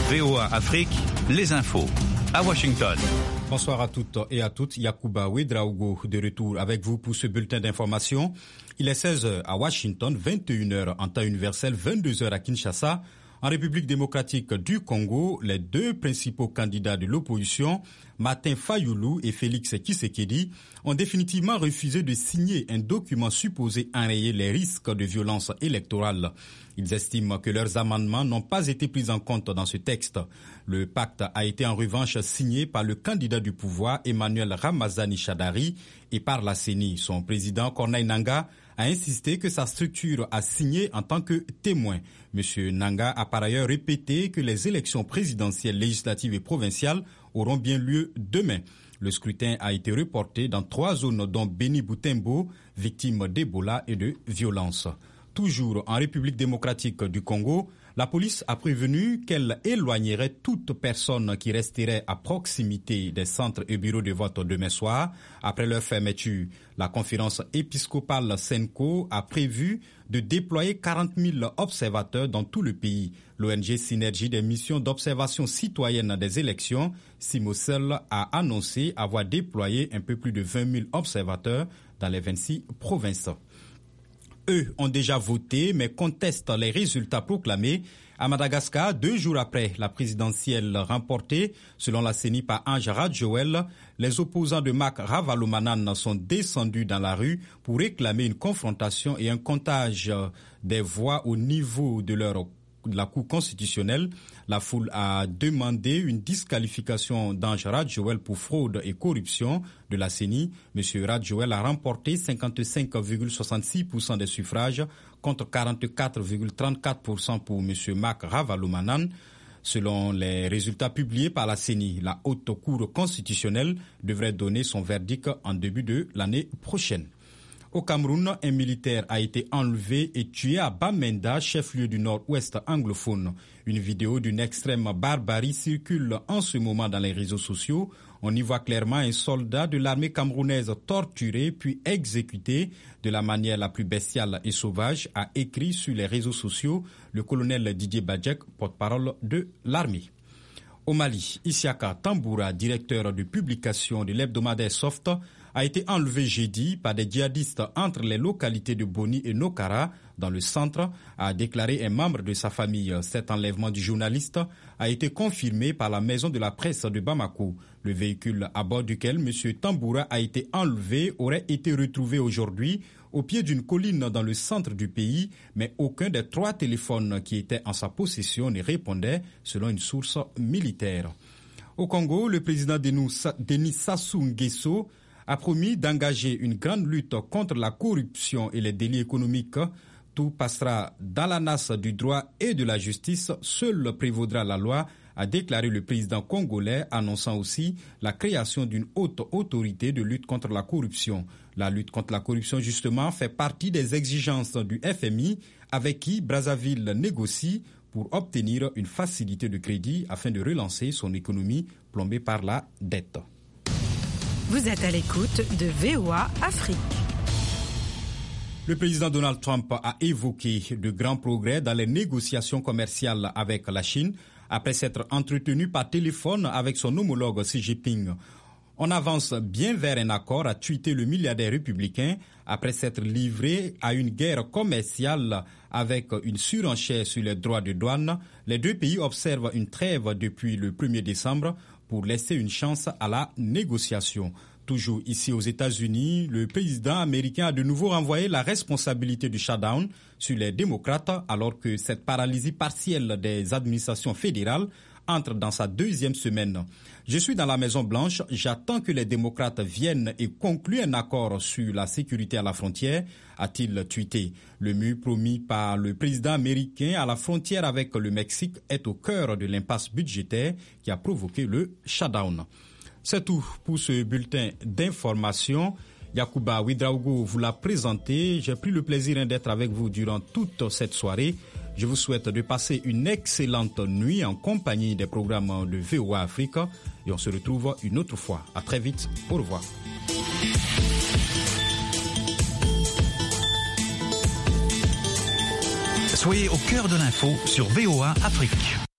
VOA Afrique, les infos. À Washington. Bonsoir à toutes et à toutes. Yacouba Ouedraogo de retour avec vous pour ce bulletin d'information. Il est 16h à Washington, 21h en temps universel, 22h à Kinshasa. En République démocratique du Congo, les deux principaux candidats de l'opposition, Martin Fayulu et Félix Tshisekedi, ont définitivement refusé de signer un document supposé enrayer les risques de violence électorale. Ils estiment que leurs amendements n'ont pas été pris en compte dans ce texte. Le pacte a été en revanche signé par le candidat du pouvoir, Emmanuel Ramazani Shadari, et par la CENI. Son président, Corneille Nangaa, a insisté que sa structure a signé en tant que témoin. M. Nangaa a par ailleurs répété que les élections présidentielles, législatives et provinciales auront bien lieu demain. Le scrutin a été reporté dans 3 zones dont Beni Butembo, victime d'Ebola et de violence. Toujours en République démocratique du Congo, la police a prévenu qu'elle éloignerait toute personne qui resterait à proximité des centres et bureaux de vote demain soir après leur fermeture. La conférence épiscopale SENCO a prévu de déployer 40 000 observateurs dans tout le pays. L'ONG Synergie des missions d'observation citoyenne des élections, CIMOCEL, a annoncé avoir déployé un peu plus de 20 000 observateurs dans les 26 provinces. Eux ont déjà voté, mais contestent les résultats proclamés à Madagascar 2 jours après la présidentielle remportée. Selon la CENI par Ange Radjoel, les opposants de Mak Ravalomanan sont descendus dans la rue pour réclamer une confrontation et un comptage des voix au niveau de la Cour constitutionnelle. La foule a demandé une disqualification d'Ange Radjoel pour fraude et corruption de la CENI. M. Radjoel a remporté 55,66% des suffrages contre 44,34% pour M. Mak Ravalomanan. Selon les résultats publiés par la CENI, la Haute Cour constitutionnelle devrait donner son verdict en début de l'année prochaine. Au Cameroun, un militaire a été enlevé et tué à Bamenda, chef-lieu du nord-ouest anglophone. Une vidéo d'une extrême barbarie circule en ce moment dans les réseaux sociaux. On y voit clairement un soldat de l'armée camerounaise torturé puis exécuté de la manière la plus bestiale et sauvage, a écrit sur les réseaux sociaux le colonel Didier Badjek, porte-parole de l'armée. Au Mali, Isiaka Tamboura, directeur de publication de l'hebdomadaire Soft, a été enlevé jeudi par des djihadistes entre les localités de Boni et Nokara, dans le centre, a déclaré un membre de sa famille. Cet enlèvement du journaliste a été confirmé par la maison de la presse de Bamako. Le véhicule à bord duquel M. Tamboura a été enlevé aurait été retrouvé aujourd'hui au pied d'une colline dans le centre du pays, mais aucun des 3 téléphones qui étaient en sa possession ne répondait, selon une source militaire. Au Congo, le président Denis Sassou Nguesso a promis d'engager une grande lutte contre la corruption et les délits économiques. Tout passera dans la nasse du droit et de la justice. Seul prévaudra la loi, a déclaré le président congolais, annonçant aussi la création d'une haute autorité de lutte contre la corruption. La lutte contre la corruption, justement, fait partie des exigences du FMI, avec qui Brazzaville négocie pour obtenir une facilité de crédit afin de relancer son économie plombée par la dette. Vous êtes à l'écoute de VOA Afrique. Le président Donald Trump a évoqué de grands progrès dans les négociations commerciales avec la Chine après s'être entretenu par téléphone avec son homologue Xi Jinping. On avance bien vers un accord, a tweeté le milliardaire républicain après s'être livré à une guerre commerciale avec une surenchère sur les droits de douane. Les 2 pays observent une trêve depuis le 1er décembre pour laisser une chance à la négociation. Toujours ici aux États-Unis, le président américain a de nouveau renvoyé la responsabilité du shutdown sur les démocrates alors que cette paralysie partielle des administrations fédérales entre dans sa 2e semaine. Je suis dans la Maison-Blanche, j'attends que les démocrates viennent et concluent un accord sur la sécurité à la frontière, a-t-il tweeté. Le mur promis par le président américain à la frontière avec le Mexique est au cœur de l'impasse budgétaire qui a provoqué le shutdown. C'est tout pour ce bulletin d'information. Yacouba Ouedraogo vous l'a présenté. J'ai pris le plaisir d'être avec vous durant toute cette soirée. Je vous souhaite de passer une excellente nuit en compagnie des programmes de VOA Afrique et on se retrouve une autre fois. À très vite. Au revoir. Soyez au cœur de l'info sur VOA Afrique.